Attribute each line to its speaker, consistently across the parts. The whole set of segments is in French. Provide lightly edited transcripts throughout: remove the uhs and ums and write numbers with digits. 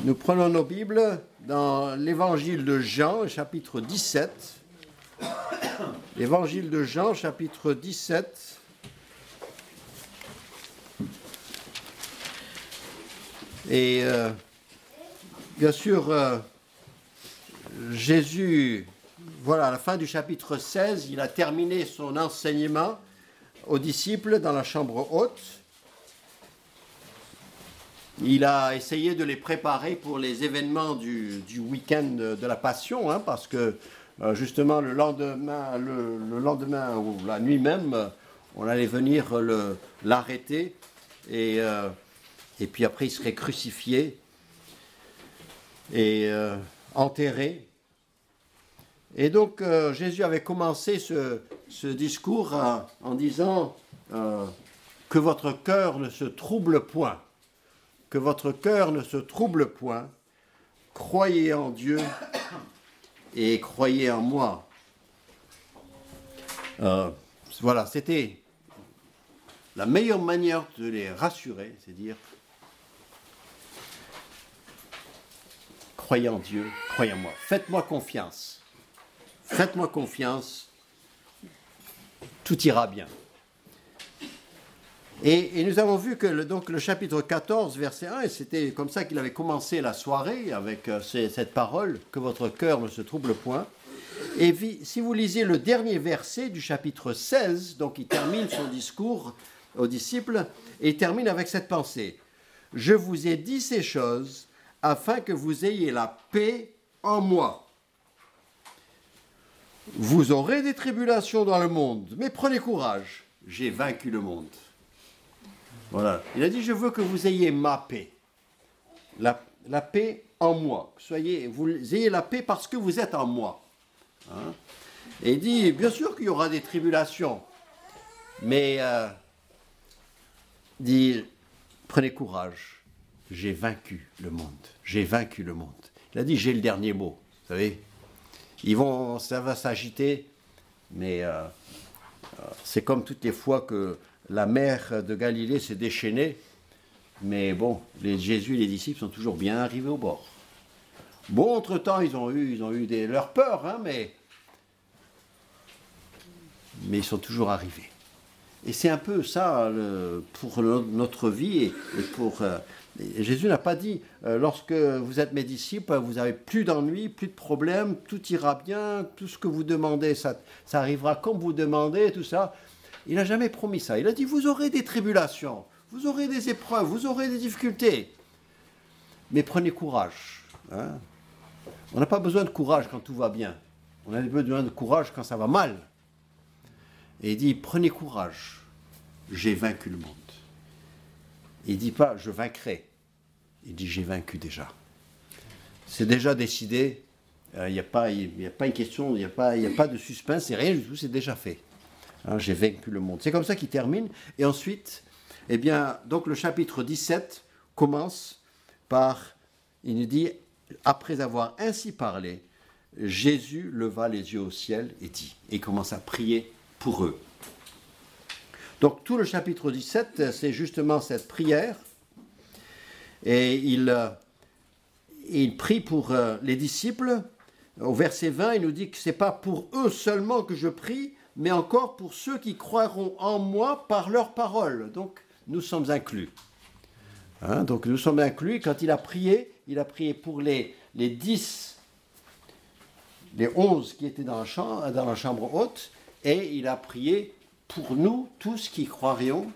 Speaker 1: Nous prenons nos Bibles dans l'évangile de Jean, chapitre 17. L'évangile de Jean, chapitre 17. Et bien sûr, Jésus, voilà, à la fin du chapitre 16, il a terminé son enseignement aux disciples dans la chambre haute. Il a essayé de les préparer pour les événements du week-end de la Passion, parce que justement le lendemain ou la nuit même, on allait venir l'arrêter et puis après il serait crucifié et enterré. Et donc Jésus avait commencé ce discours en disant que votre cœur ne se trouble point. Que votre cœur ne se trouble point, croyez en Dieu et croyez en moi. Voilà, c'était la meilleure manière de les rassurer, c'est dire croyez en Dieu, croyez en moi. Faites-moi confiance, tout ira bien. Et nous avons vu que le chapitre 14, verset 1, et c'était comme ça qu'il avait commencé la soirée, avec cette parole, que votre cœur ne se trouble point. Et si vous lisez le dernier verset du chapitre 16, donc il termine son discours aux disciples, et il termine avec cette pensée. « Je vous ai dit ces choses afin que vous ayez la paix en moi. Vous aurez des tribulations dans le monde, mais prenez courage, j'ai vaincu le monde. » Voilà. Il a dit, je veux que vous ayez ma paix. La paix en moi. Vous ayez la paix parce que vous êtes en moi. Et il dit, bien sûr qu'il y aura des tribulations. Mais, dit, prenez courage. J'ai vaincu le monde. J'ai vaincu le monde. Il a dit, j'ai le dernier mot. Vous savez, ça va s'agiter. Mais c'est comme toutes les fois que la mer de Galilée s'est déchaînée, mais bon, Jésus et les disciples sont toujours bien arrivés au bord. Bon, entre-temps, ils ont eu leur peur, mais ils sont toujours arrivés. Et c'est un peu ça pour notre vie. Et Jésus n'a pas dit, lorsque vous êtes mes disciples, vous n'avez plus d'ennuis, plus de problèmes, tout ira bien, tout ce que vous demandez, ça arrivera comme vous demandez, tout ça. Il n'a jamais promis ça. Il a dit, vous aurez des tribulations, vous aurez des épreuves, vous aurez des difficultés. Mais prenez courage. On n'a pas besoin de courage quand tout va bien. On a besoin de courage quand ça va mal. Et il dit, prenez courage. J'ai vaincu le monde. Il ne dit pas, je vaincrai. Il dit, j'ai vaincu déjà. C'est déjà décidé. Il n'y a pas une question, il n'y a pas de suspense, c'est rien du tout, c'est déjà fait. J'ai vaincu le monde. C'est comme ça qu'il termine. Et ensuite, donc le chapitre 17 commence par, il nous dit, après avoir ainsi parlé, Jésus leva les yeux au ciel et dit, et il commence à prier pour eux. Donc tout le chapitre 17, c'est justement cette prière. Et il prie pour les disciples. Au verset 20, il nous dit que ce n'est pas pour eux seulement que je prie, mais encore pour ceux qui croiront en moi par leur parole. Donc, nous sommes inclus. Donc, nous sommes inclus. Quand il a prié pour les 11 qui étaient dans la chambre haute, et il a prié pour nous, tous qui croirions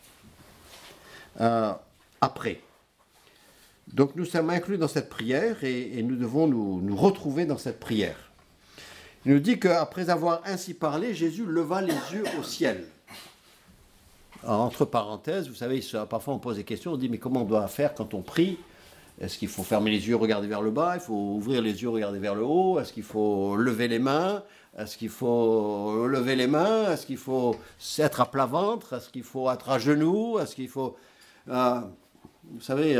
Speaker 1: après. Donc, nous sommes inclus dans cette prière, et nous devons nous retrouver dans cette prière. Il nous dit qu'après avoir ainsi parlé, Jésus leva les yeux au ciel. Entre parenthèses, vous savez, parfois on pose des questions, on dit mais comment on doit faire quand on prie? Est-ce qu'il faut fermer les yeux, regarder vers le bas? Il faut ouvrir les yeux, regarder vers le haut? Est-ce qu'il faut lever les mains? Est-ce qu'il faut lever les mains? Est-ce qu'il faut être à plat ventre? Est-ce qu'il faut être à genoux? Est-ce qu'il faut... vous savez,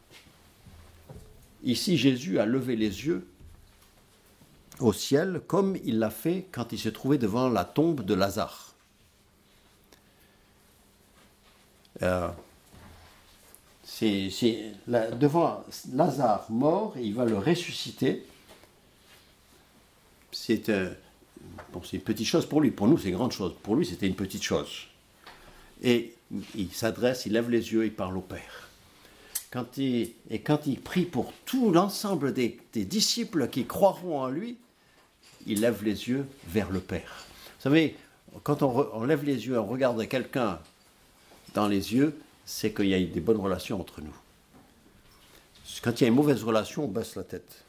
Speaker 1: ici Jésus a levé les yeux au ciel, comme il l'a fait quand il se trouvait devant la tombe de Lazare. Devant Lazare mort, et il va le ressusciter. C'est une petite chose pour lui. Pour nous, c'est une grande chose. Pour lui, c'était une petite chose. Et il s'adresse, il lève les yeux, il parle au Père. Quand il prie pour tout l'ensemble des disciples qui croiront en lui, il lève les yeux vers le Père. Vous savez, quand on lève les yeux, on regarde quelqu'un dans les yeux, c'est qu'il y a des bonnes relations entre nous. Quand il y a une mauvaise relation, on baisse la tête.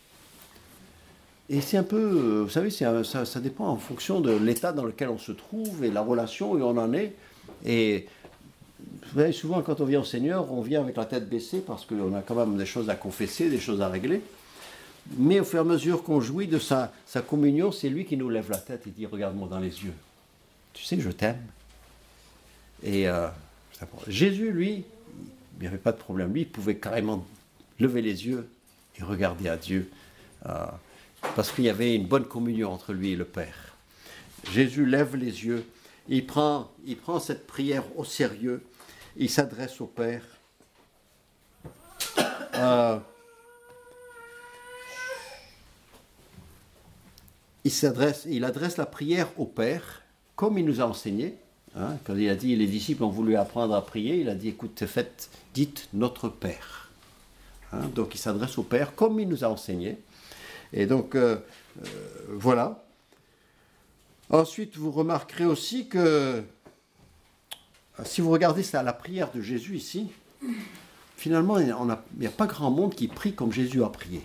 Speaker 1: Et c'est un peu, vous savez, ça dépend en fonction de l'état dans lequel on se trouve et la relation où on en est. Et vous savez, souvent quand on vient au Seigneur, on vient avec la tête baissée parce qu'on a quand même des choses à confesser, des choses à régler. Mais au fur et à mesure qu'on jouit de sa communion, c'est lui qui nous lève la tête et dit « Regarde-moi dans les yeux. Tu sais que je t'aime. » Et Jésus, lui, il n'y avait pas de problème. Lui, il pouvait carrément lever les yeux et regarder à Dieu. Parce qu'il y avait une bonne communion entre lui et le Père. Jésus lève les yeux, il prend cette prière au sérieux, il s'adresse au Père. Il adresse la prière au Père, comme il nous a enseigné. Quand il a dit, les disciples ont voulu apprendre à prier, il a dit, écoute, dites notre Père. Donc il s'adresse au Père, comme il nous a enseigné. Et donc, voilà. Ensuite, vous remarquerez aussi que, si vous regardez ça, la prière de Jésus ici, finalement, il n'y a pas grand monde qui prie comme Jésus a prié.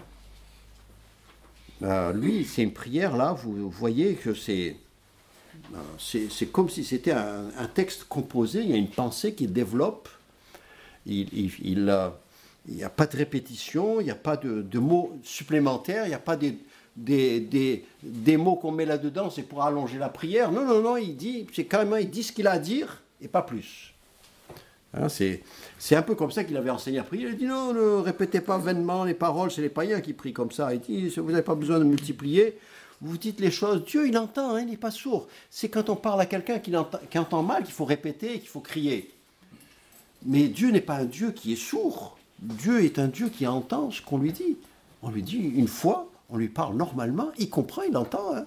Speaker 1: Lui, c'est une prière, là, vous voyez que c'est comme si c'était un texte composé, il y a une pensée qui développe, il n'y a pas de répétition, il n'y a pas de mots supplémentaires, il n'y a pas des mots qu'on met là-dedans, c'est pour allonger la prière. Non, il dit ce qu'il a à dire et pas plus. C'est un peu comme ça qu'il avait enseigné à prier. Il a dit non, ne répétez pas vainement les paroles, c'est les païens qui prient comme ça. Il dit, vous n'avez pas besoin de multiplier, vous dites les choses. Dieu, il entend, il n'est pas sourd. C'est quand on parle à quelqu'un qui entend mal qu'il faut répéter, qu'il faut crier. Mais Dieu n'est pas un Dieu qui est sourd. Dieu est un Dieu qui entend ce qu'on lui dit. On lui dit une fois, on lui parle normalement, il comprend, il entend.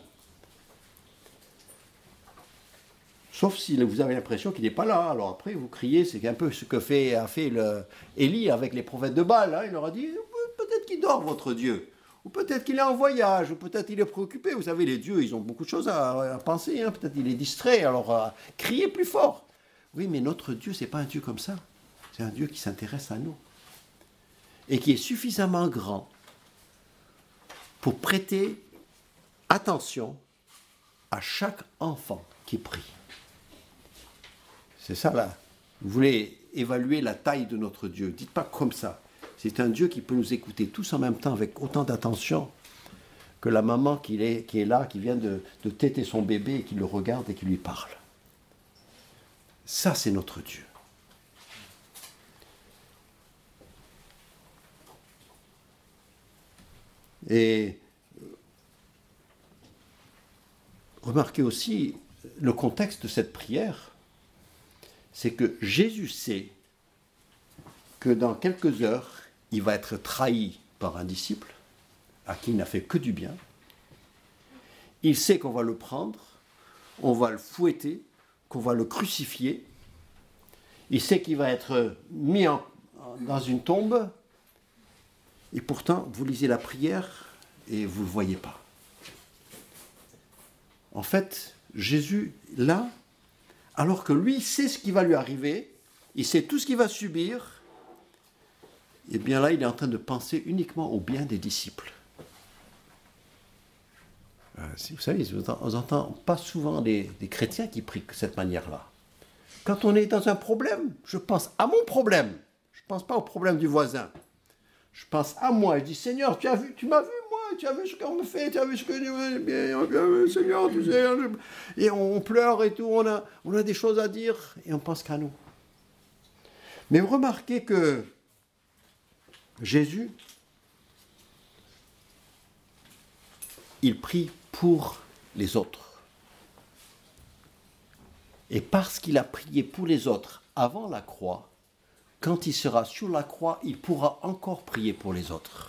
Speaker 1: Sauf si vous avez l'impression qu'il n'est pas là. Alors après, vous criez, c'est un peu ce que a fait Élie avec les prophètes de Baal. Il leur a dit, peut-être qu'il dort, votre Dieu. Ou peut-être qu'il est en voyage, ou peut-être qu'il est préoccupé. Vous savez, les dieux, ils ont beaucoup de choses à penser. Peut-être qu'il est distrait, alors criez plus fort. Oui, mais notre Dieu, ce n'est pas un Dieu comme ça. C'est un Dieu qui s'intéresse à nous. Et qui est suffisamment grand pour prêter attention à chaque enfant qui prie. C'est ça là. Vous voulez évaluer la taille de notre Dieu. Dites pas comme ça. C'est un Dieu qui peut nous écouter tous en même temps avec autant d'attention que la maman qui est là, qui vient de téter son bébé et qui le regarde et qui lui parle. Ça, c'est notre Dieu. Et remarquez aussi le contexte de cette prière, c'est que Jésus sait que dans quelques heures, il va être trahi par un disciple à qui il n'a fait que du bien. Il sait qu'on va le prendre, on va le fouetter, qu'on va le crucifier. Il sait qu'il va être mis dans une tombe. Et pourtant, vous lisez la prière et vous ne le voyez pas. En fait, Jésus, là, alors que lui sait ce qui va lui arriver, il sait tout ce qu'il va subir, et bien là, il est en train de penser uniquement au bien des disciples. Vous savez, on n'entend pas souvent des chrétiens qui prient de cette manière-là. Quand on est dans un problème, je pense à mon problème. Je ne pense pas au problème du voisin. Je pense à moi. Je dis, Seigneur, tu m'as vu, moi, tu as vu ce qu'on me fait, tu as vu ce que Seigneur, tu sais. Et on pleure et tout, on a des choses à dire et on pense qu'à nous. Mais remarquez que Jésus, il prie pour les autres. Et parce qu'il a prié pour les autres avant la croix, quand il sera sur la croix, il pourra encore prier pour les autres.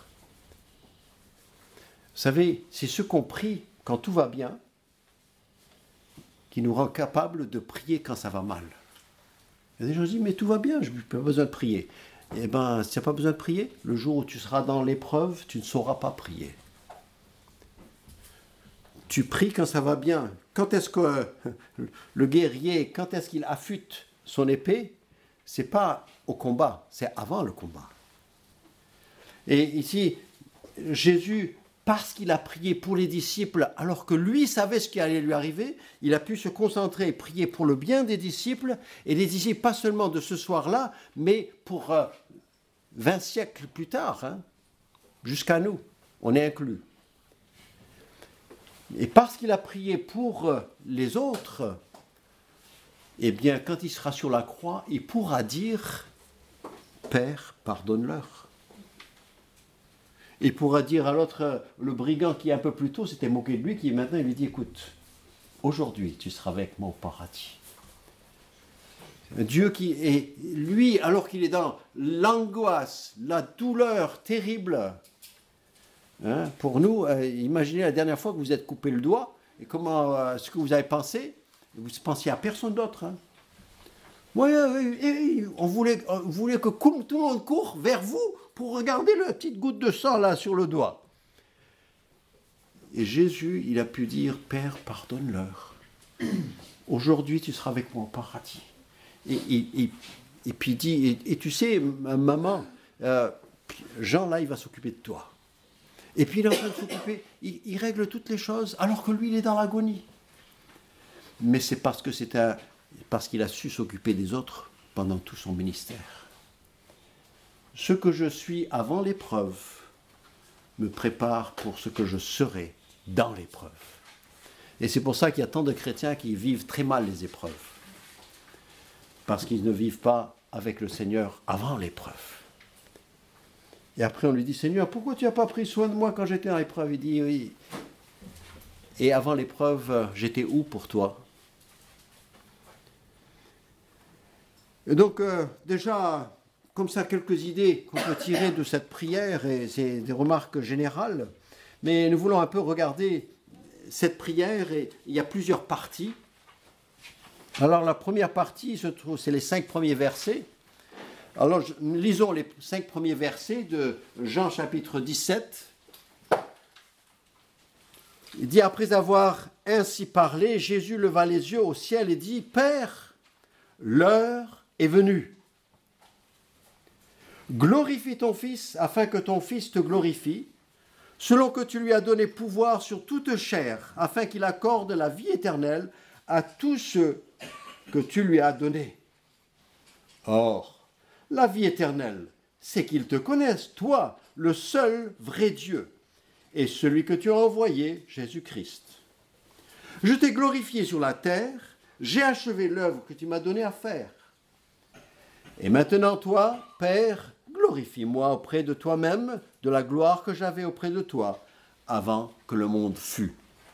Speaker 1: Vous savez, c'est ce qu'on prie quand tout va bien qui nous rend capables de prier quand ça va mal. Il y a des gens qui disent, mais tout va bien, je n'ai pas besoin de prier. Eh bien, si tu n'as pas besoin de prier, le jour où tu seras dans l'épreuve, tu ne sauras pas prier. Tu pries quand ça va bien. Quand est-ce que le guerrier, quand est-ce qu'il affûte son épée? C'est pas au combat, c'est avant le combat. Et ici, Jésus, parce qu'il a prié pour les disciples, alors que lui savait ce qui allait lui arriver, il a pu se concentrer et prier pour le bien des disciples, et les disciples, pas seulement de ce soir-là, mais pour 20 siècles plus tard, jusqu'à nous, on est inclus. Et parce qu'il a prié pour les autres, eh bien, quand il sera sur la croix, il pourra dire « Père, pardonne-leur ». Il pourra dire à l'autre, le brigand qui un peu plus tôt s'était moqué de lui, qui maintenant il lui dit « Écoute, aujourd'hui tu seras avec moi au paradis ». Dieu qui est, lui, alors qu'il est dans l'angoisse, la douleur terrible, pour nous, imaginez la dernière fois que vous êtes coupé le doigt, et comment, ce que vous avez pensé, vous pensiez à personne d'autre. Oui, on voulait que tout le monde court vers vous pour regarder la petite goutte de sang là sur le doigt. Et Jésus, il a pu dire, Père, pardonne-leur. Aujourd'hui, tu seras avec moi au paradis. Et puis il dit, et tu sais, maman, Jean là, il va s'occuper de toi. Et puis il est en train de s'occuper, il règle toutes les choses, alors que lui, il est dans l'agonie. Mais c'est parce qu'il a su s'occuper des autres pendant tout son ministère. Ce que je suis avant l'épreuve me prépare pour ce que je serai dans l'épreuve. Et c'est pour ça qu'il y a tant de chrétiens qui vivent très mal les épreuves. Parce qu'ils ne vivent pas avec le Seigneur avant l'épreuve. Et après on lui dit, Seigneur, pourquoi tu n'as pas pris soin de moi quand j'étais dans l'épreuve? Il dit, oui. Et avant l'épreuve, j'étais où pour toi? Et donc, déjà, comme ça, quelques idées qu'on peut tirer de cette prière, et c'est des remarques générales, mais nous voulons un peu regarder cette prière, et il y a plusieurs parties. Alors, la première partie, c'est les 5 premiers versets. Alors, lisons les 5 premiers versets de Jean chapitre 17. Il dit, après avoir ainsi parlé, Jésus leva les yeux au ciel et dit, Père, l'heure est venue. Glorifie ton Fils, afin que ton Fils te glorifie, selon que tu lui as donné pouvoir sur toute chair, afin qu'il accorde la vie éternelle à tous ceux que tu lui as donnés. Or, la vie éternelle, c'est qu'ils te connaissent, toi, le seul vrai Dieu, et celui que tu as envoyé, Jésus-Christ. Je t'ai glorifié sur la terre, j'ai achevé l'œuvre que tu m'as donnée à faire. Et maintenant, toi, Père, glorifie-moi auprès de toi-même de la gloire que j'avais auprès de toi, avant que le monde fût.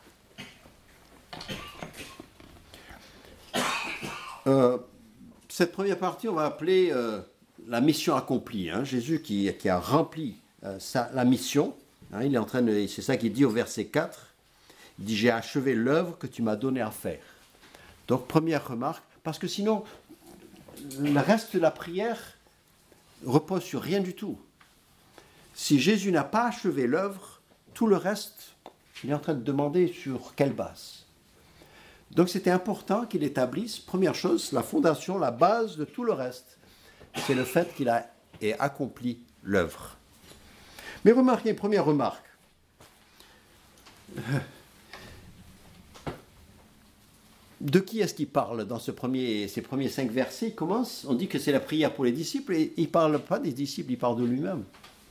Speaker 1: Cette première partie, on va appeler la mission accomplie. Jésus qui a rempli la mission. Il est en train de, c'est ça qu'il dit au verset 4. Il dit, j'ai achevé l'œuvre que tu m'as donnée à faire. Donc, première remarque, parce que sinon, le reste de la prière repose sur rien du tout. Si Jésus n'a pas achevé l'œuvre, tout le reste, il est en train de demander sur quelle base. Donc c'était important qu'il établisse, première chose, la fondation, la base de tout le reste. C'est le fait qu'il ait accompli l'œuvre. Mais remarquez, première remarque. De qui est-ce qu'il parle dans ces premiers 5 versets? Il commence, on dit que c'est la prière pour les disciples, et il ne parle pas des disciples, il parle de lui-même.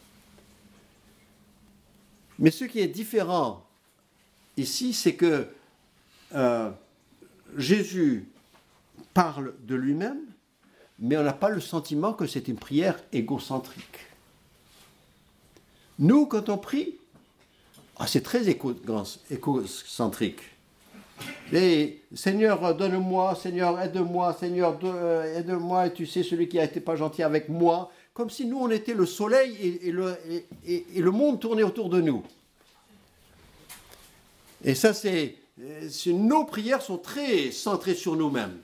Speaker 1: Mais ce qui est différent ici, c'est que Jésus parle de lui-même, mais on n'a pas le sentiment que c'est une prière égocentrique. Nous, quand on prie, c'est très égocentrique. Et Seigneur, donne-moi, Seigneur, aide-moi, Seigneur, aide-moi, et tu sais, celui qui n'a été pas gentil avec moi, comme si nous, on était le soleil et le monde tournait autour de nous. Et ça, nos prières sont très centrées sur nous-mêmes.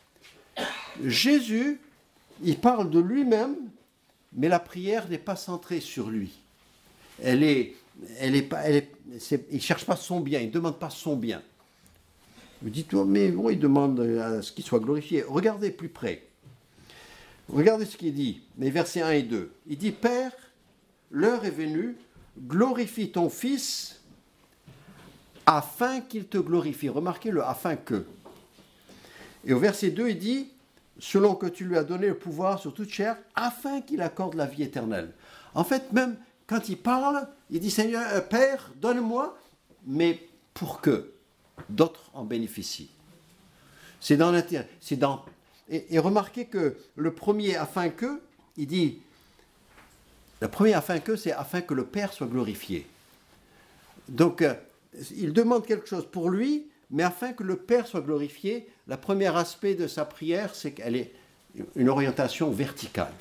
Speaker 1: Jésus, il parle de lui-même, mais la prière n'est pas centrée sur lui. Il ne cherche pas son bien, il ne demande pas son bien. Vous dites, mais bon, il demande à ce qu'il soit glorifié. Regardez plus près. Regardez ce qu'il dit, les versets 1 et 2. Il dit, Père, l'heure est venue, glorifie ton Fils, afin qu'il te glorifie. Remarquez le « afin que ». Et au verset 2, il dit, selon que tu lui as donné le pouvoir sur toute chair, afin qu'il accorde la vie éternelle. En fait, même quand il parle, il dit, Seigneur, Père, donne-moi, mais pour que d'autres en bénéficient. C'est dans l'intérêt. Et remarquez que le premier afin que, il dit, le premier afin que, c'est afin que le Père soit glorifié. Donc, il demande quelque chose pour lui, mais afin que le Père soit glorifié, le premier aspect de sa prière, c'est qu'elle est une orientation verticale.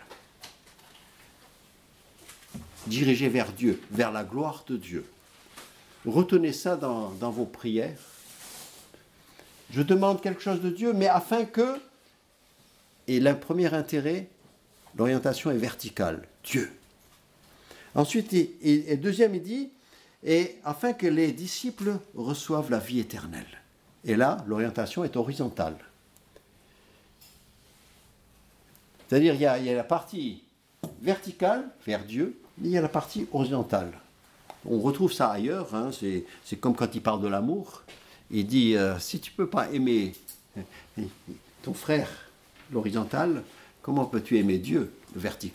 Speaker 1: Dirigée vers Dieu, vers la gloire de Dieu. Retenez ça dans vos prières. Je demande quelque chose de Dieu, mais afin que, et le premier intérêt, l'orientation est verticale, Dieu. Ensuite, et deuxième, il dit, et afin que les disciples reçoivent la vie éternelle. Et là, l'orientation est horizontale. C'est-à-dire, il y a la partie verticale, vers Dieu, et il y a la partie horizontale. On retrouve ça ailleurs, hein, c'est comme quand il parle de l'amour. Il dit, si tu ne peux pas aimer ton frère, l'horizontal, comment peux-tu aimer Dieu, le vertical ?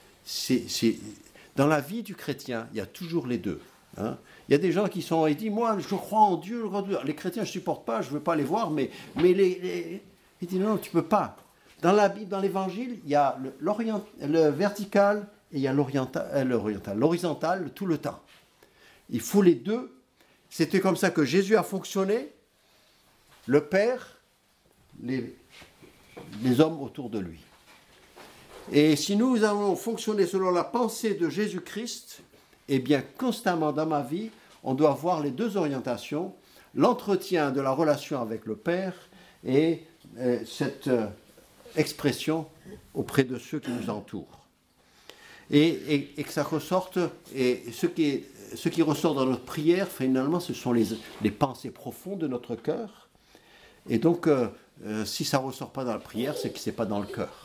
Speaker 1: Dans la vie du chrétien, il y a toujours les deux. Hein. Il y a des gens qui ils disent, moi je crois en Dieu, les chrétiens je ne supporte pas, je ne veux pas les voir, mais il dit non, tu ne peux pas. Dans la Bible, dans l'évangile, il y a le vertical et il y a l'horizontal tout le temps. Il faut les deux. C'était comme ça que Jésus a fonctionné, le Père, les hommes autour de lui. Et si nous allons fonctionner selon la pensée de Jésus-Christ, eh bien constamment dans ma vie, on doit voir les deux orientations, l'entretien de la relation avec le Père et cette expression auprès de ceux qui nous entourent. Et que ça ressorte, et ce qui ressort dans notre prière, finalement, ce sont les pensées profondes de notre cœur. Et donc, si ça ne ressort pas dans la prière, c'est que ce n'est pas dans le cœur.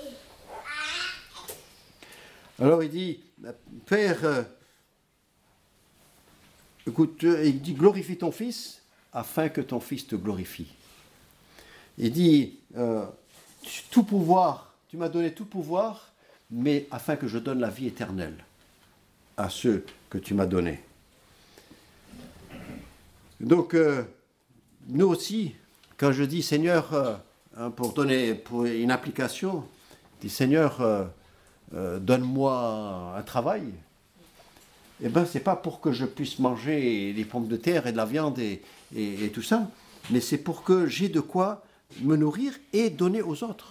Speaker 1: Alors il dit, Père, écoute, il dit, glorifie ton Fils, afin que ton Fils te glorifie. Il dit, tout pouvoir, tu m'as donné tout pouvoir, mais afin que je donne la vie éternelle à ceux que tu m'as donnés. Donc, nous aussi, quand je dis Seigneur, pour une application, je dis Seigneur, donne-moi un travail, eh bien, ce n'est pas pour que je puisse manger des pommes de terre et de la viande et tout ça, mais c'est pour que j'ai de quoi me nourrir et donner aux autres.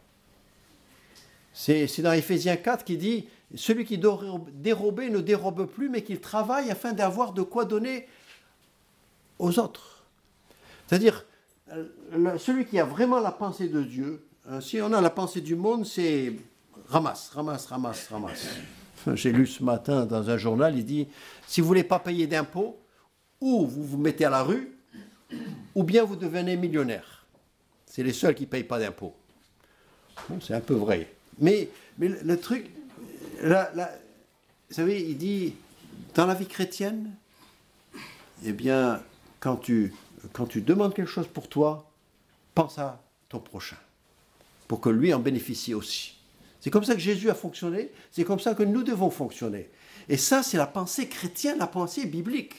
Speaker 1: C'est dans Éphésiens 4 qui dit « Celui qui doit dérober ne dérobe plus, mais qu'il travaille afin d'avoir de quoi donner aux autres. » C'est-à-dire, celui qui a vraiment la pensée de Dieu, si on a la pensée du monde, c'est ramasse. J'ai lu ce matin dans un journal, il dit « Si vous ne voulez pas payer d'impôts, ou vous vous mettez à la rue, ou bien vous devenez millionnaire. C'est les seuls qui ne payent pas d'impôts. » Bon, c'est un peu vrai. Mais le truc, vous savez, il dit, dans la vie chrétienne, eh bien, quand tu demandes quelque chose pour toi, pense à ton prochain, pour que lui en bénéficie aussi. C'est comme ça que Jésus a fonctionné, c'est comme ça que nous devons fonctionner. Et ça, c'est la pensée chrétienne, la pensée biblique.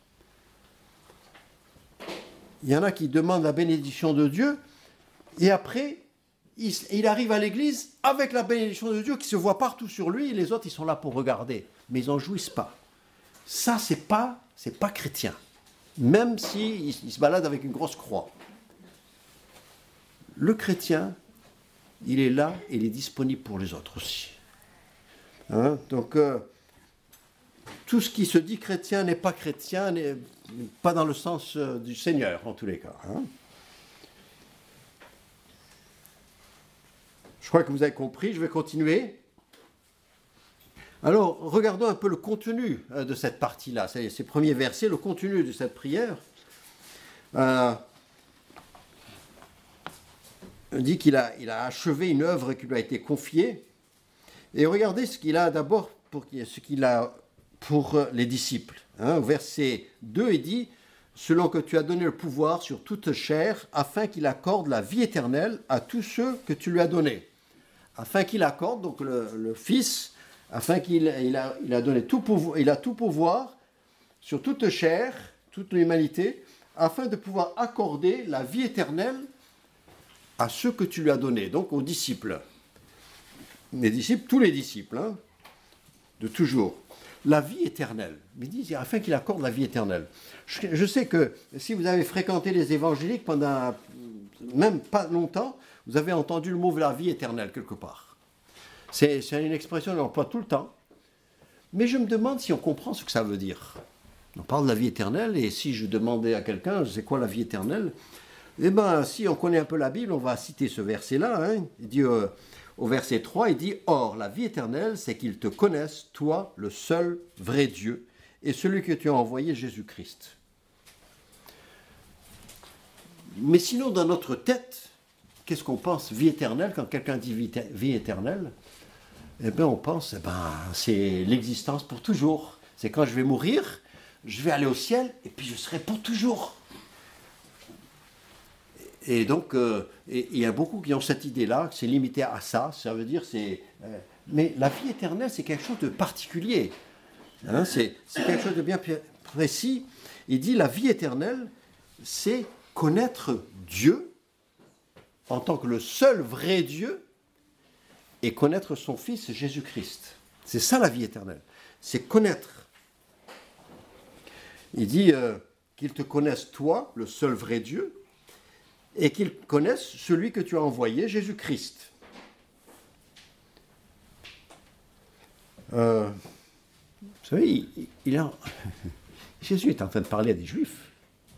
Speaker 1: Il y en a qui demandent la bénédiction de Dieu, et après, il arrive à l'église avec la bénédiction de Dieu qui se voit partout sur lui, et les autres, ils sont là pour regarder, mais ils n'en jouissent pas. Ça, c'est pas chrétien. même s'il se balade avec une grosse croix. Le chrétien, il est là et il est disponible pour les autres aussi. Hein? Donc, tout ce qui se dit chrétien n'est pas chrétien, n'est pas dans le sens du Seigneur, en tous les cas. Hein? Je crois que vous avez compris, je vais continuer. Alors, regardons un peu le contenu de cette partie-là, ces premiers versets, le contenu de cette prière. On dit qu'il a achevé une œuvre qui lui a été confiée. Et regardez ce qu'il a d'abord pour les disciples. Hein, au verset 2, il dit « Selon que tu as donné le pouvoir sur toute chair, afin qu'il accorde la vie éternelle à tous ceux que tu lui as donnés. » Afin qu'il accorde, donc le Fils, afin qu'il a donné tout pouvoir, il a tout pouvoir sur toute chair, toute l'humanité, afin de pouvoir accorder la vie éternelle à ceux que tu lui as donnés, donc aux disciples. Les disciples, tous les disciples, hein, de toujours. La vie éternelle. Il dit, afin qu'il accorde la vie éternelle. Je sais que si vous avez fréquenté les évangéliques pendant même pas longtemps, vous avez entendu le mot la vie éternelle quelque part. C'est une expression qu'on emploie tout le temps. Mais je me demande si on comprend ce que ça veut dire. On parle de la vie éternelle, et si je demandais à quelqu'un, c'est quoi la vie éternelle? Eh bien, si on connaît un peu la Bible, on va citer ce verset-là. Hein. Il dit, au verset 3, il dit « Or, la vie éternelle, c'est qu'ils te connaissent, toi, le seul vrai Dieu, et celui que tu as envoyé, Jésus-Christ. » Mais sinon, dans notre tête, qu'est-ce qu'on pense? Vie éternelle, quand quelqu'un dit vie éternelle, eh bien, on pense, c'est l'existence pour toujours. C'est quand je vais mourir, je vais aller au ciel, et puis je serai pour toujours. Et donc, il y a beaucoup qui ont cette idée-là, que c'est limité à ça. Ça veut dire, mais la vie éternelle, c'est quelque chose de particulier. Hein, c'est quelque chose de bien précis. Il dit, la vie éternelle, c'est connaître Dieu en tant que le seul vrai Dieu et connaître son Fils Jésus-Christ. C'est ça la vie éternelle. C'est connaître. Il dit qu'ils te connaissent toi, le seul vrai Dieu, et qu'ils connaissent celui que tu as envoyé, Jésus-Christ. Vous savez, Jésus est en train de parler à des Juifs.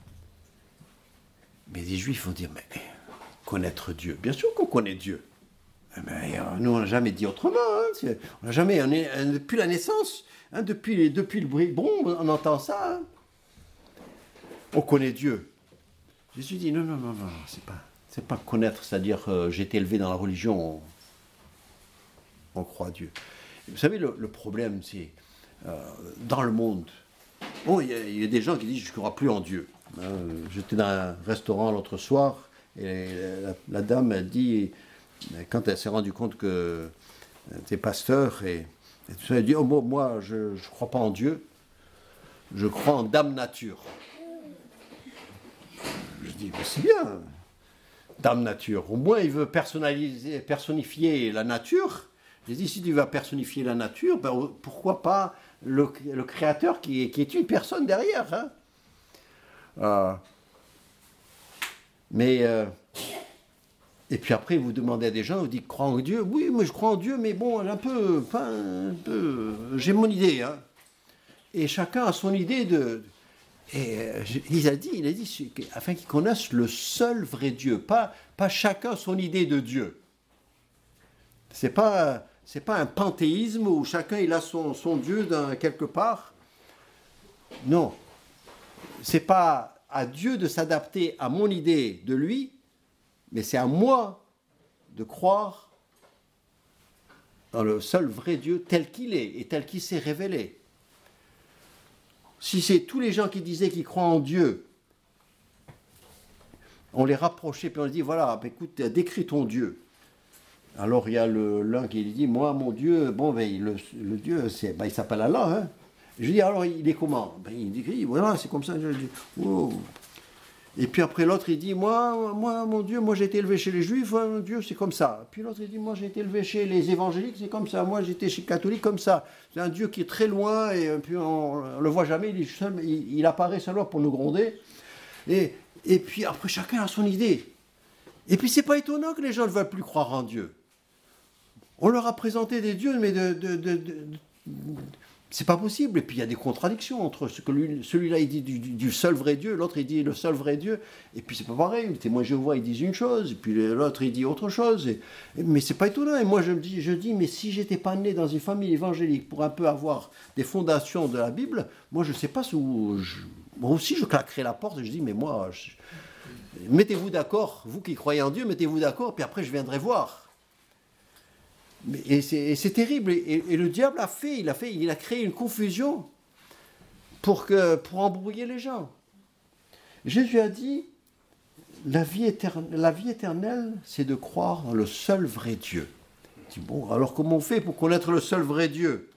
Speaker 1: Mais les Juifs vont dire, mais connaître Dieu, bien sûr qu'on connaît Dieu. Mais nous, on n'a jamais dit autrement. Hein. On n'a jamais, depuis la naissance, hein, depuis le bruit, bon, on entend ça. Hein. On connaît Dieu. Jésus dit, non, c'est pas connaître, c'est-à-dire j'ai été élevé dans la religion, on croit Dieu. Vous savez, le problème, c'est, dans le monde, bon, il y a des gens qui disent, je ne crois plus en Dieu. J'étais dans un restaurant l'autre soir, et la dame, elle dit, quand elle s'est rendue compte que t'es pasteur, et tout ça, elle dit, oh, moi, je ne crois pas en Dieu, je crois en Dame Nature. Je dis, mais c'est bien, Dame Nature. Au moins, il veut personnifier la nature. Je dis, si tu vas personnifier la nature, ben, pourquoi pas le Créateur qui est une personne derrière. Hein. Et puis après, vous demandez à des gens, vous dites, crois en Dieu. Oui, moi je crois en Dieu, mais bon, j'ai mon idée. Hein. Et chacun a son idée de... Et il a dit, afin qu'ils connaissent le seul vrai Dieu, pas chacun son idée de Dieu. C'est pas un panthéisme où chacun il a son Dieu quelque part. Non, c'est pas à Dieu de s'adapter à mon idée de lui, mais c'est à moi de croire dans le seul vrai Dieu tel qu'il est et tel qu'il s'est révélé. Si c'est tous les gens qui disaient qu'ils croient en Dieu, on les rapprochait, puis on leur dit, voilà, écoute, décris ton Dieu. Alors il y a l'un qui dit, moi, mon Dieu, bon, le Dieu, il s'appelle Allah. Hein. Je dis, alors il est comment? Il dit, voilà, c'est comme ça. Je dis, oh. Et puis après l'autre il dit, moi, mon Dieu, moi j'ai été élevé chez les Juifs, mon Dieu c'est comme ça. Puis l'autre il dit, moi j'ai été élevé chez les évangéliques, c'est comme ça. Moi j'ai été chez les catholiques, comme ça. C'est un Dieu qui est très loin et puis on le voit jamais, il apparaît seulement pour nous gronder. Et puis après chacun a son idée. Et puis c'est pas étonnant que les gens ne veulent plus croire en Dieu. On leur a présenté des dieux, mais c'est pas possible. Et puis il y a des contradictions entre ce que celui-là il dit du seul vrai Dieu, l'autre il dit le seul vrai Dieu. Et puis c'est pas pareil. Les témoins Jéhovah ils disent une chose, et puis l'autre il dit autre chose. Mais c'est pas étonnant. Et moi je dis, mais si j'étais pas né dans une famille évangélique pour un peu avoir des fondations de la Bible, moi je sais pas moi aussi je claquerais la porte et je dis, mais moi, mettez-vous d'accord, vous qui croyez en Dieu, mettez-vous d'accord, puis après je viendrai voir. Et c'est terrible. Et le diable il a créé une confusion pour embrouiller les gens. Jésus a dit, la vie éternelle, c'est de croire en le seul vrai Dieu. Il dit, bon, alors comment on fait pour connaître le seul vrai Dieu?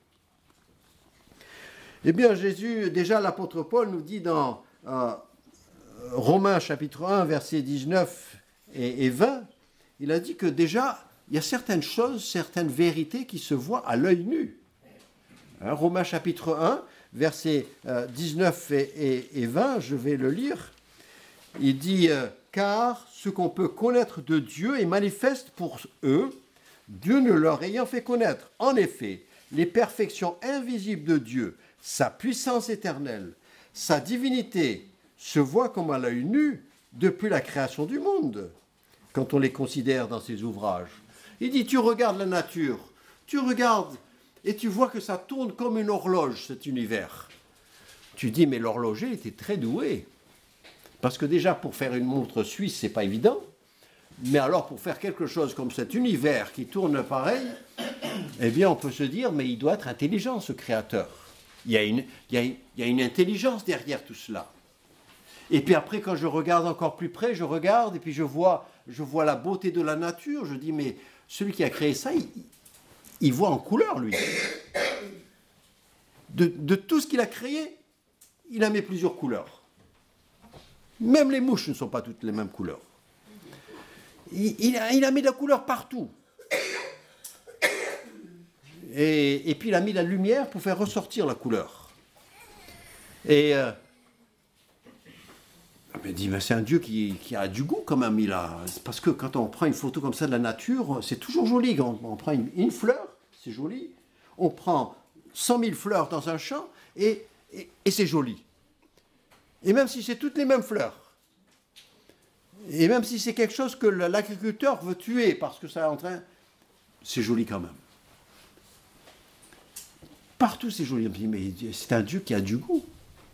Speaker 1: Eh bien, Jésus, déjà l'apôtre Paul nous dit dans Romains chapitre 1, versets 19 et 20, il a dit que déjà, il y a certaines choses, certaines vérités qui se voient à l'œil nu. Romains chapitre 1, versets 19 et 20, je vais le lire. Il dit « Car ce qu'on peut connaître de Dieu est manifeste pour eux, Dieu ne leur ayant fait connaître. En effet, les perfections invisibles de Dieu, sa puissance éternelle, sa divinité, se voient comme à l'œil nu depuis la création du monde, quand on les considère dans ses ouvrages. » Il dit, tu regardes la nature, tu regardes et tu vois que ça tourne comme une horloge, cet univers. Tu dis, mais l'horloger était très doué. Parce que déjà, pour faire une montre suisse, c'est pas évident. Mais alors, pour faire quelque chose comme cet univers qui tourne pareil, eh bien, on peut se dire, mais il doit être intelligent, ce créateur. Il y a une intelligence derrière tout cela. Et puis après, quand je regarde encore plus près, je regarde et puis je vois la beauté de la nature. Je dis, mais celui qui a créé ça, il voit en couleur, lui. De tout ce qu'il a créé, il a mis plusieurs couleurs. Même les mouches ne sont pas toutes les mêmes couleurs. Il a mis de la couleur partout. Et puis il a mis la lumière pour faire ressortir la couleur. Et on me dit, mais c'est un Dieu qui a du goût quand même. Parce que quand on prend une photo comme ça de la nature, c'est toujours joli. On prend une fleur, c'est joli. On prend 100 000 fleurs dans un champ et c'est joli. Et même si c'est toutes les mêmes fleurs, et même si c'est quelque chose que l'agriculteur veut tuer parce que ça est en train, c'est joli quand même. Partout c'est joli. On me dit, mais c'est un Dieu qui a du goût.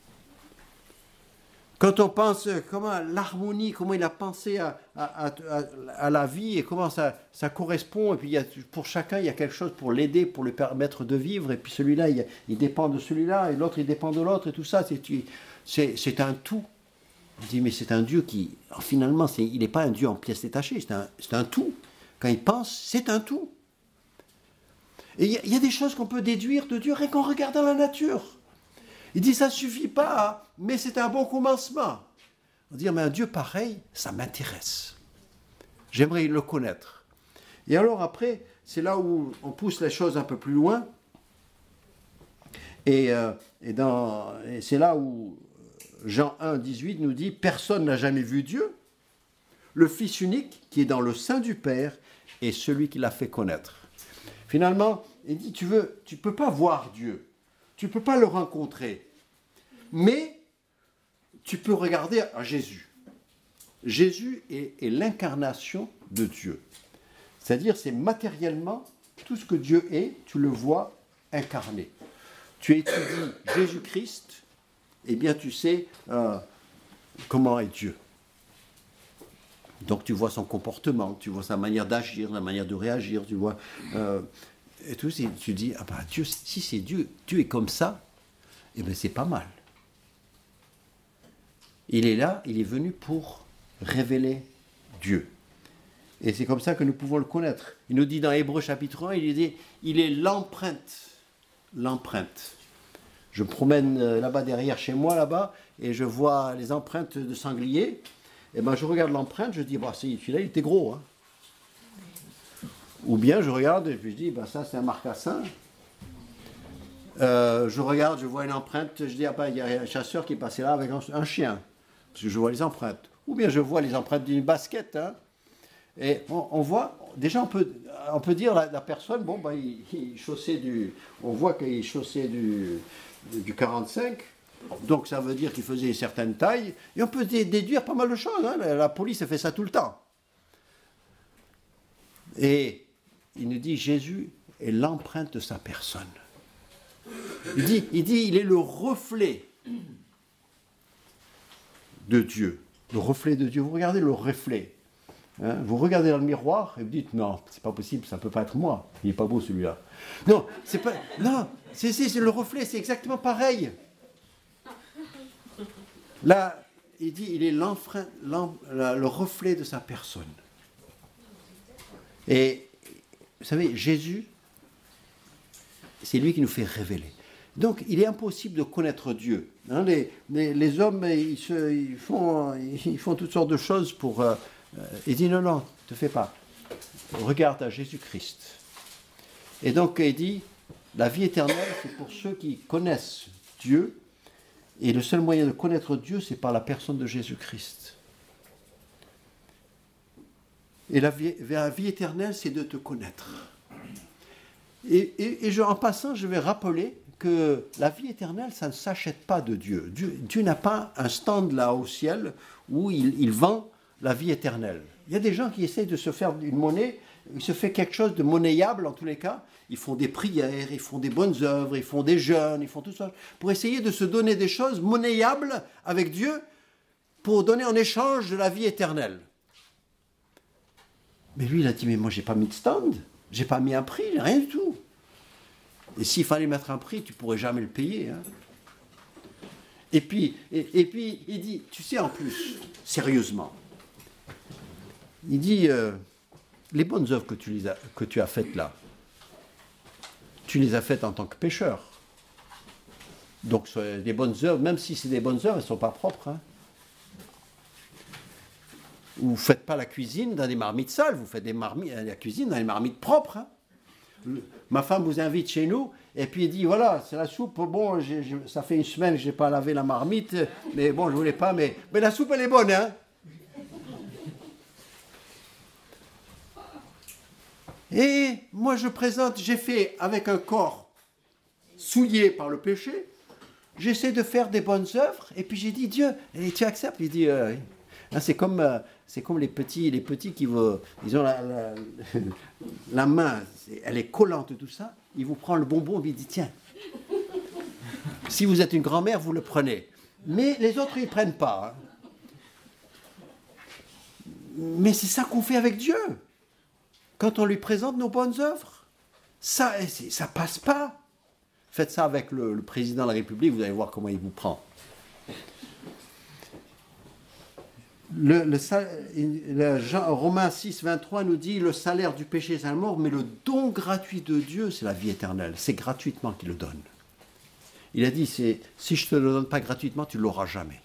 Speaker 1: Quand on pense comment l'harmonie, comment il a pensé à la vie et comment ça correspond, et puis pour chacun il y a quelque chose pour l'aider, pour lui permettre de vivre, et puis celui-là il dépend de celui-là, et l'autre il dépend de l'autre, et tout ça, c'est un tout. On dit, mais c'est un Dieu qui, finalement, il n'est pas un Dieu en pièces détachées, c'est un tout. Quand il pense, c'est un tout. Et il y a des choses qu'on peut déduire de Dieu rien qu'en regardant la nature. Il dit, ça ne suffit pas, mais c'est un bon commencement. On dit, mais un Dieu pareil, ça m'intéresse. J'aimerais le connaître. Et alors après, c'est là où on pousse les choses un peu plus loin. Et c'est là où Jean 1, 18 nous dit, personne n'a jamais vu Dieu. Le Fils unique qui est dans le sein du Père est celui qui l'a fait connaître. Finalement, il dit, tu peux pas voir Dieu. Tu ne peux pas le rencontrer, mais tu peux regarder à Jésus. Jésus est l'incarnation de Dieu. C'est-à-dire, c'est matériellement tout ce que Dieu est, tu le vois incarné. Tu étudies Jésus-Christ, eh bien tu sais comment est Dieu. Donc tu vois son comportement, tu vois sa manière d'agir, la manière de réagir, tu vois... et tout, tu dis, ah ben Dieu, si c'est Dieu, Dieu est comme ça, eh bien c'est pas mal. Il est là, il est venu pour révéler Dieu. Et c'est comme ça que nous pouvons le connaître. Il nous dit dans Hébreux chapitre 1, il est l'empreinte. L'empreinte. Je me promène là-bas derrière chez moi, là-bas, et je vois les empreintes de sangliers. et ben je regarde l'empreinte, je dis, bah, celui-là, il était gros. Hein. Ou bien je regarde et puis je dis, bah, ça c'est un marcassin. Je regarde, je vois une empreinte, je dis, ah ben, il y a un chasseur qui est passé là avec un chien. Parce que je vois les empreintes. Ou bien je vois les empreintes d'une basket. Hein. Et on voit, déjà on peut dire la personne, bon, ben, il chaussait on voit qu'il chaussait du 45. Donc ça veut dire qu'il faisait une certaine taille. Et on peut déduire pas mal de choses. Hein. La police a fait ça tout le temps. Et il nous dit, Jésus est l'empreinte de sa personne. Il dit, il est le reflet de Dieu. Le reflet de Dieu. Vous regardez le reflet. Hein, vous regardez dans le miroir et vous dites, non, c'est pas possible, ça peut pas être moi. Il est pas beau celui-là. Non, c'est pas. Non, c'est le reflet, c'est exactement pareil. Là, il dit, il est le reflet de sa personne. Et vous savez, Jésus, c'est lui qui nous fait révéler. Donc, il est impossible de connaître Dieu. Hein, les hommes, ils font toutes sortes de choses pour... il dit, non, ne te fais pas. Regarde à Jésus-Christ. Et donc, il dit, la vie éternelle, c'est pour ceux qui connaissent Dieu. Et le seul moyen de connaître Dieu, c'est par la personne de Jésus-Christ. Et la vie éternelle, c'est de te connaître. Et en passant, je vais rappeler que la vie éternelle, ça ne s'achète pas de Dieu. Dieu n'a pas un stand là au ciel où il vend la vie éternelle. Il y a des gens qui essayent de se faire une monnaie, il se fait quelque chose de monnayable en tous les cas. Ils font des prières, ils font des bonnes œuvres, ils font des jeûnes, ils font tout ça, pour essayer de se donner des choses monnayables avec Dieu pour donner en échange de la vie éternelle. Mais lui, il a dit, mais moi, j'ai pas mis de stand, j'ai pas mis un prix, rien du tout. Et s'il fallait mettre un prix, tu pourrais jamais le payer. Hein. Et puis, il dit, tu sais, en plus, sérieusement, il dit, les bonnes œuvres que tu as faites là, tu les as faites en tant que pécheur. Donc, les bonnes œuvres, même si c'est des bonnes œuvres, elles ne sont pas propres. Hein. Vous ne faites pas la cuisine dans des marmites sales, vous faites la cuisine dans des marmites propres. Hein. Ma femme vous invite chez nous, et puis elle dit, voilà, c'est la soupe, bon, ça fait une semaine que je n'ai pas lavé la marmite, mais bon, je ne voulais pas, mais la soupe, elle est bonne, hein. Et moi, j'ai fait avec un corps souillé par le péché, j'essaie de faire des bonnes œuvres, et puis j'ai dit, Dieu, et tu acceptes? Il dit, c'est comme les petits qui ils ont la main, elle est collante tout ça, il vous prend le bonbon et il dit, tiens, si vous êtes une grand-mère, vous le prenez. Mais les autres, ils ne prennent pas. Hein. Mais c'est ça qu'on fait avec Dieu. Quand on lui présente nos bonnes œuvres, ça passe pas. Faites ça avec le président de la République, vous allez voir comment il vous prend. Romains 6, 23 nous dit, le salaire du péché, c'est la mort, mais le don gratuit de Dieu, c'est la vie éternelle. C'est gratuitement qu'il le donne. Il a dit, si je ne te le donne pas gratuitement, tu ne l'auras jamais.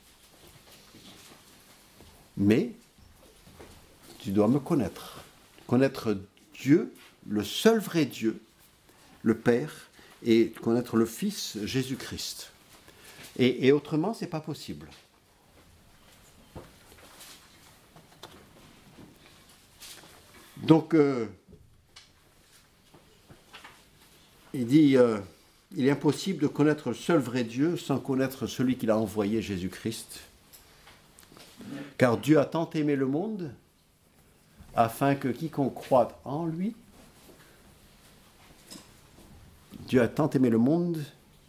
Speaker 1: Mais, tu dois me connaître. Connaître Dieu, le seul vrai Dieu, le Père, et connaître le Fils, Jésus-Christ. Et autrement, ce n'est pas possible. Donc, il dit, il est impossible de connaître le seul vrai Dieu sans connaître celui qu'il a envoyé, Jésus-Christ. Car Dieu a tant aimé le monde, afin que quiconque croit en lui, Dieu a tant aimé le monde,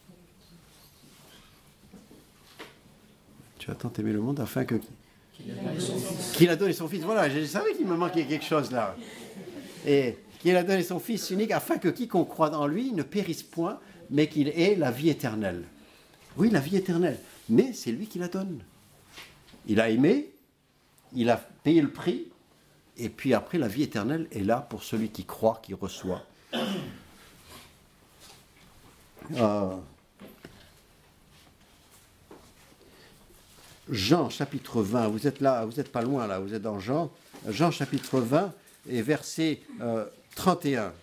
Speaker 1: afin que... Qu'il a donné son Fils. Voilà, je savais qu'il me manquait quelque chose là. Et qu'il a donné son Fils unique afin que quiconque croit en lui ne périsse point, mais qu'il ait la vie éternelle. Oui, la vie éternelle. Mais c'est lui qui la donne. Il a aimé, il a payé le prix, et puis après, la vie éternelle est là pour celui qui croit, qui reçoit. Jean chapitre 20, vous êtes là, vous n'êtes pas loin là, vous êtes dans Jean chapitre 20 et verset 31.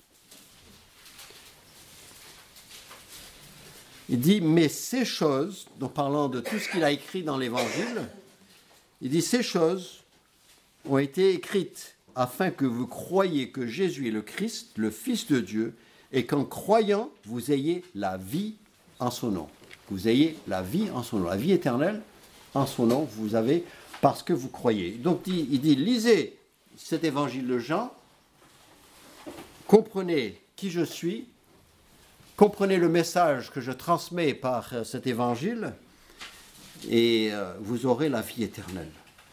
Speaker 1: Il dit, mais ces choses, donc parlant de tout ce qu'il a écrit dans l'Évangile, il dit, ces choses ont été écrites afin que vous croyiez que Jésus est le Christ, le Fils de Dieu, et qu'en croyant, vous ayez la vie en son nom. Vous ayez la vie en son nom. La vie éternelle en son nom, vous avez parce que vous croyez. Donc il dit, lisez cet Évangile de Jean, comprenez qui je suis, comprenez le message que je transmets par cet évangile et vous aurez la vie éternelle.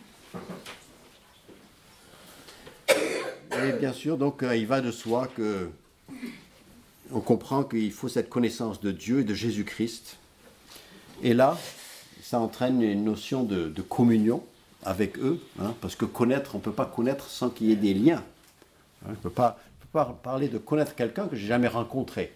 Speaker 1: Et bien sûr, donc, il va de soi que on comprend qu'il faut cette connaissance de Dieu et de Jésus-Christ. Et là, ça entraîne une notion de communion avec eux, hein, parce que connaître, on ne peut pas connaître sans qu'il y ait des liens. Hein, je ne peux pas parler de connaître quelqu'un que je n'ai jamais rencontré.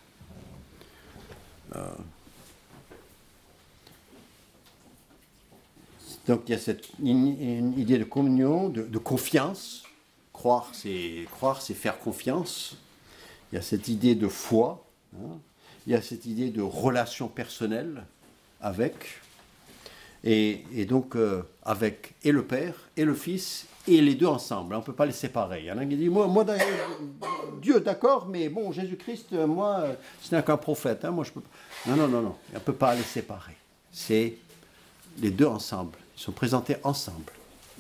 Speaker 1: Donc il y a une idée de communion, de confiance. Croire, c'est faire confiance. Il y a cette idée de foi. Hein. Il y a cette idée de relation personnelle avec. Et donc avec et le Père et le Fils et les deux ensemble. On ne peut pas les séparer. Il y en a un qui dit, moi Dieu, d'accord, mais bon, Jésus-Christ, moi, ce n'est qu'un prophète. Hein, moi, je peux pas. Non. On ne peut pas les séparer. C'est les deux ensemble. Ils sont présentés ensemble.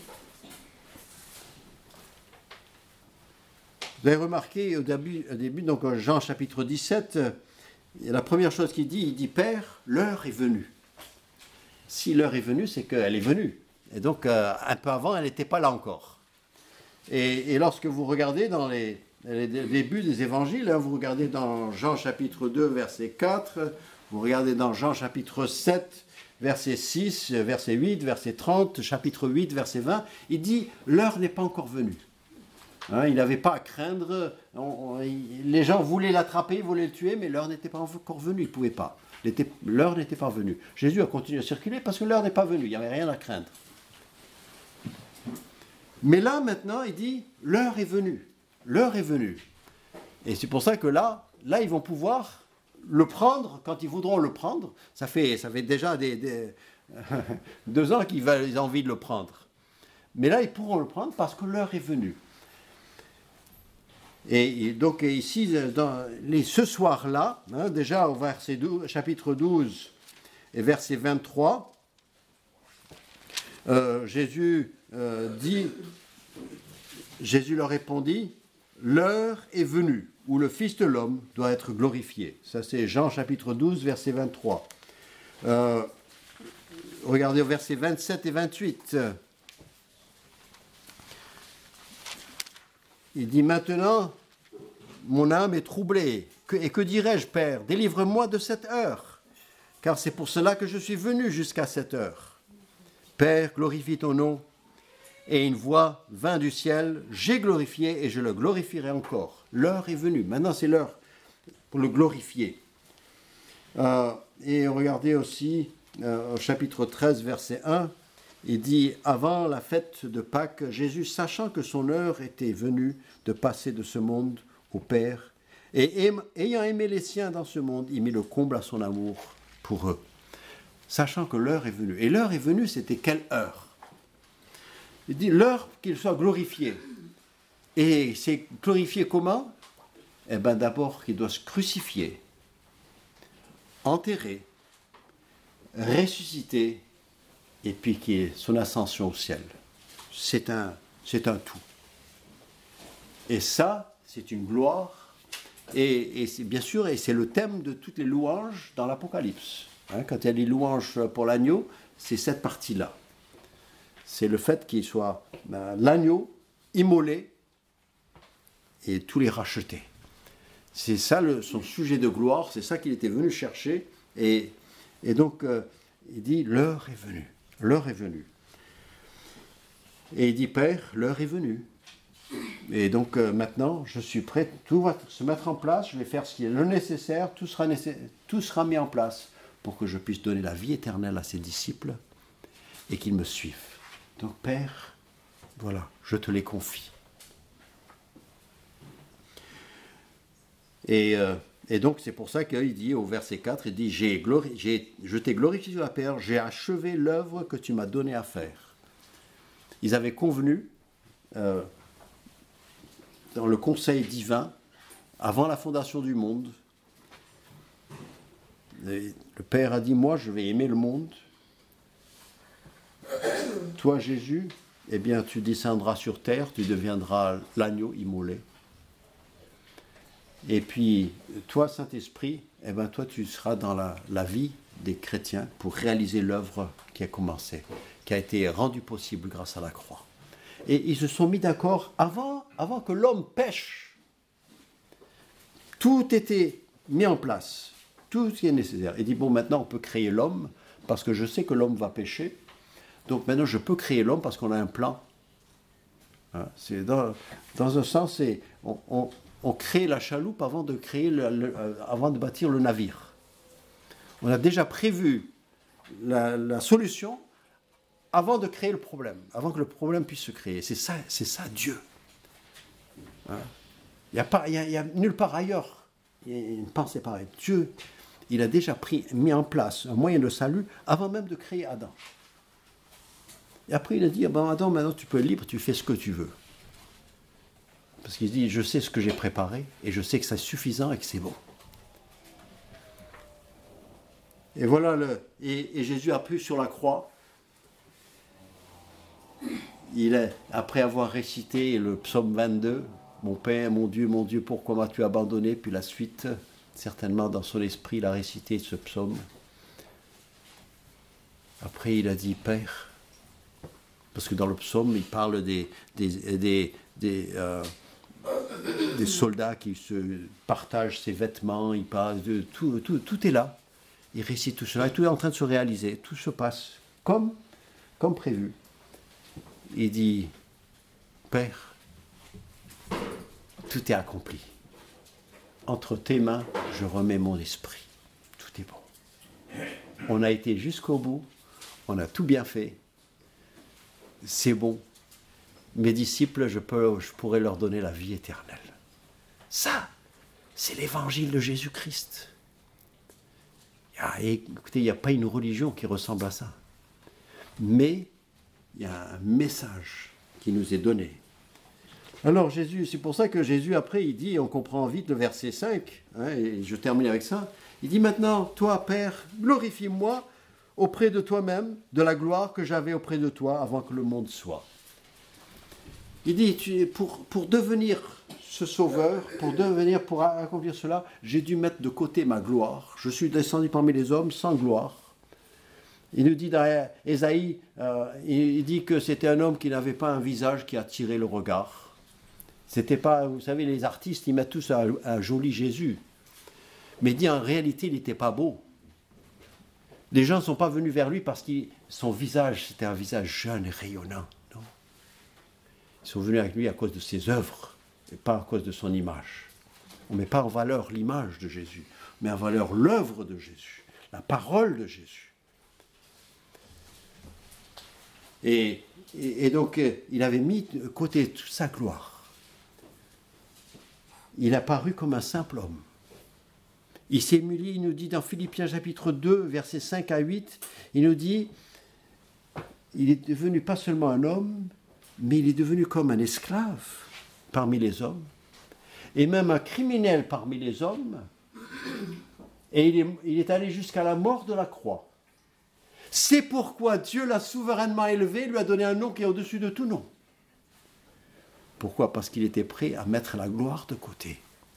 Speaker 1: Vous avez remarqué au début donc Jean chapitre 17, la première chose qu'il dit, il dit, Père, l'heure est venue. Si l'heure est venue, c'est qu'elle est venue. Et donc, un peu avant, elle n'était pas là encore. Et lorsque vous regardez dans les débuts des évangiles, hein, vous regardez dans Jean chapitre 2, verset 4, vous regardez dans Jean chapitre 7, verset 6, verset 8, verset 30, chapitre 8, verset 20, il dit, l'heure n'est pas encore venue. Hein, il n'avait pas à craindre, les gens voulaient l'attraper, voulaient le tuer, mais l'heure n'était pas encore venue, ils ne pouvaient pas. L'heure n'était pas venue. Jésus a continué à circuler parce que l'heure n'est pas venue, il n'y avait rien à craindre. Mais là, maintenant, il dit, l'heure est venue. L'heure est venue. Et c'est pour ça que là, ils vont pouvoir le prendre quand ils voudront le prendre. Ça fait déjà 2 ans qu'ils ont envie de le prendre. Mais là, ils pourront le prendre parce que l'heure est venue. Et donc ici, ce soir-là, hein, déjà au chapitre 12 et verset 23, Jésus leur répondit, l'heure est venue où le Fils de l'homme doit être glorifié. Ça c'est Jean chapitre 12, verset 23. Regardez au verset 27 et 28. Il dit, maintenant, mon âme est troublée. Et que dirais-je, Père? Délivre-moi de cette heure, car c'est pour cela que je suis venu jusqu'à cette heure. Père, glorifie ton nom. Et une voix vint du ciel, j'ai glorifié et je le glorifierai encore. L'heure est venue. Maintenant, c'est l'heure pour le glorifier. Et regardez aussi au chapitre 13, verset 1. Il dit, avant la fête de Pâques, Jésus, sachant que son heure était venue de passer de ce monde au Père, et ayant aimé les siens dans ce monde, il mit le comble à son amour pour eux. Sachant que l'heure est venue. Et l'heure est venue, c'était quelle heure? Il dit, l'heure qu'il soit glorifié. Et c'est glorifié comment? Eh bien d'abord qu'il doit se crucifier, enterrer, ressusciter, et puis qu'il y ait son ascension au ciel. C'est un tout. Et ça, c'est une gloire. Et c'est, bien sûr, et c'est le thème de toutes les louanges dans l'Apocalypse. Hein, quand il y a les louanges pour l'agneau, c'est cette partie-là. C'est le fait qu'il soit l'agneau immolé et tous les rachetés. C'est ça son sujet de gloire, c'est ça qu'il était venu chercher. Et donc, il dit, l'heure est venue. L'heure est venue. Et il dit, Père, l'heure est venue. Et donc maintenant, je suis prêt, tout va se mettre en place, je vais faire ce qui est le nécessaire, tout sera mis en place pour que je puisse donner la vie éternelle à ses disciples et qu'ils me suivent. Donc Père, voilà, je te les confie. Et donc c'est pour ça qu'il dit au verset 4, il dit, je t'ai glorifié sur la terre, j'ai achevé l'œuvre que tu m'as donnée à faire. Ils avaient convenu, dans le conseil divin, avant la fondation du monde, le Père a dit, moi je vais aimer le monde. Toi Jésus, eh bien tu descendras sur terre, tu deviendras l'agneau immolé. Et puis, toi, Saint-Esprit, eh ben, toi, tu seras dans la vie des chrétiens pour réaliser l'œuvre qui a commencé, qui a été rendue possible grâce à la croix. Et ils se sont mis d'accord avant que l'homme pêche. Tout était mis en place, tout ce qui est nécessaire. Il dit, bon, maintenant, on peut créer l'homme, parce que je sais que l'homme va pécher. Donc maintenant, je peux créer l'homme parce qu'on a un plan. Hein, c'est dans un sens, on crée la chaloupe avant de avant de bâtir le navire. On a déjà prévu la solution avant de créer le problème, avant que le problème puisse se créer. C'est ça Dieu. Hein? Il n'y a nulle part ailleurs. Il y a une pensée pareille. Dieu, il a déjà mis en place un moyen de salut avant même de créer Adam. Et après, il a dit, bon, Adam, maintenant tu peux être libre, tu fais ce que tu veux. Parce qu'il dit, je sais ce que j'ai préparé, et je sais que c'est suffisant et que c'est bon. Et voilà, et Jésus a pu sur la croix, après avoir récité le psaume 22, mon Père, mon Dieu, pourquoi m'as-tu abandonné? Puis la suite, certainement dans son esprit, il a récité ce psaume. Après, il a dit, Père, parce que dans le psaume, il parle des soldats qui se partagent ses vêtements, il parle de tout est là. Il récite tout cela, et tout est en train de se réaliser, tout se passe comme prévu. Il dit, Père, tout est accompli. Entre tes mains, je remets mon esprit. Tout est bon. On a été jusqu'au bout, on a tout bien fait. C'est bon. Mes disciples, je pourrais leur donner la vie éternelle. Ça, c'est l'évangile de Jésus-Christ. Écoutez, il n'y a pas une religion qui ressemble à ça. Mais il y a un message qui nous est donné. Alors Jésus, c'est pour ça que Jésus, après, il dit, on comprend vite le verset 5, hein, et je termine avec ça, il dit maintenant, toi, Père, glorifie-moi auprès de toi-même de la gloire que j'avais auprès de toi avant que le monde soit. Il dit, pour devenir ce sauveur, pour accomplir cela, j'ai dû mettre de côté ma gloire. Je suis descendu parmi les hommes sans gloire. Il nous dit dans Ésaïe, il dit que c'était un homme qui n'avait pas un visage qui attirait le regard. C'était pas, vous savez, les artistes, ils mettent tous un joli Jésus. Mais il dit en réalité, il n'était pas beau. Les gens ne sont pas venus vers lui parce que son visage, c'était un visage jeune et rayonnant. Non. Ils sont venus avec lui à cause de ses œuvres et pas à cause de son image. On ne met pas en valeur l'image de Jésus, mais en valeur l'œuvre de Jésus, la parole de Jésus. Et donc, il avait mis de côté toute sa gloire. Il a paru comme un simple homme. Il s'est humilié, il nous dit dans Philippiens chapitre 2, versets 5 à 8, il nous dit, il est devenu pas seulement un homme, mais il est devenu comme un esclave parmi les hommes, et même un criminel parmi les hommes, et il est allé jusqu'à la mort de la croix. C'est pourquoi Dieu l'a souverainement élevé, lui a donné un nom qui est au-dessus de tout nom. Pourquoi? Parce qu'il était prêt à mettre la gloire de côté,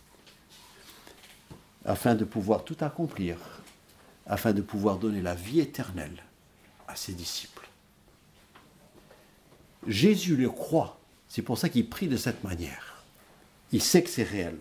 Speaker 1: afin de pouvoir tout accomplir, afin de pouvoir donner la vie éternelle à ses disciples. Jésus le croit, c'est pour ça qu'il prie de cette manière. Il sait que c'est réel.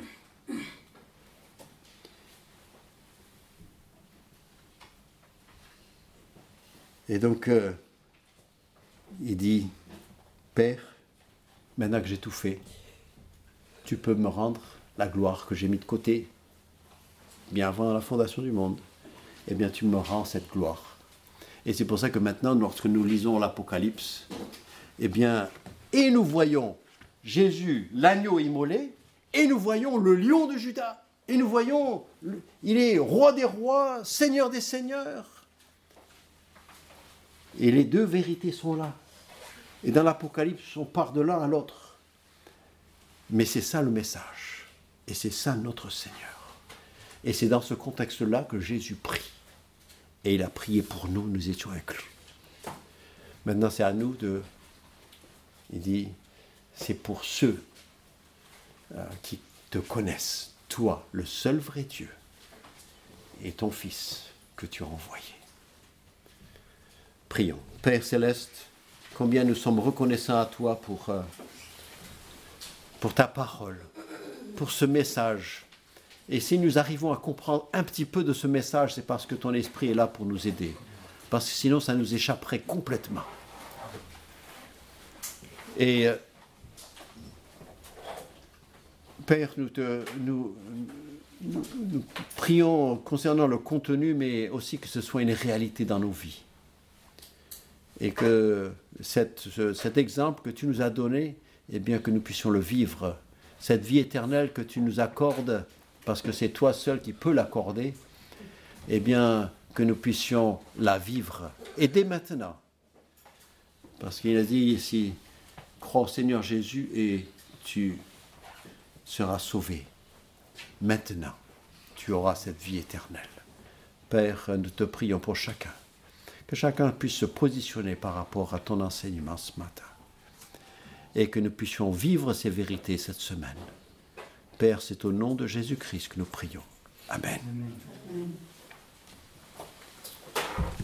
Speaker 1: Et donc, il dit, Père, maintenant que j'ai tout fait, tu peux me rendre la gloire que j'ai mis de côté, bien avant la fondation du monde. Eh bien, tu me rends cette gloire. Et c'est pour ça que maintenant, lorsque nous lisons l'Apocalypse, eh bien, et nous voyons Jésus, l'agneau immolé, et nous voyons le lion de Juda. Et nous voyons, il est roi des rois, seigneur des seigneurs. Et les deux vérités sont là. Et dans l'Apocalypse, on part de l'un à l'autre. Mais c'est ça le message. Et c'est ça notre Seigneur. Et c'est dans ce contexte-là que Jésus prie. Et il a prié pour nous, nous étions inclus. Maintenant, c'est à nous de... Il dit, c'est pour ceux qui te connaissent, toi, le seul vrai Dieu, et ton Fils que tu as envoyé. Prions. Père Céleste, combien nous sommes reconnaissants à toi pour ta parole, pour ce message. Et si nous arrivons à comprendre un petit peu de ce message, c'est parce que ton esprit est là pour nous aider. Parce que sinon, ça nous échapperait complètement. Et Père, nous prions concernant le contenu, mais aussi que ce soit une réalité dans nos vies. Et que cet exemple que tu nous as donné, eh bien que nous puissions le vivre. Cette vie éternelle que tu nous accordes, parce que c'est toi seul qui peux l'accorder, eh bien que nous puissions la vivre. Et dès maintenant. Parce qu'il a dit ici, crois au Seigneur Jésus et tu seras sauvé. Maintenant, tu auras cette vie éternelle. Père, nous te prions pour chacun. Que chacun puisse se positionner par rapport à ton enseignement ce matin. Et que nous puissions vivre ces vérités cette semaine. Père, c'est au nom de Jésus-Christ que nous prions. Amen. Amen.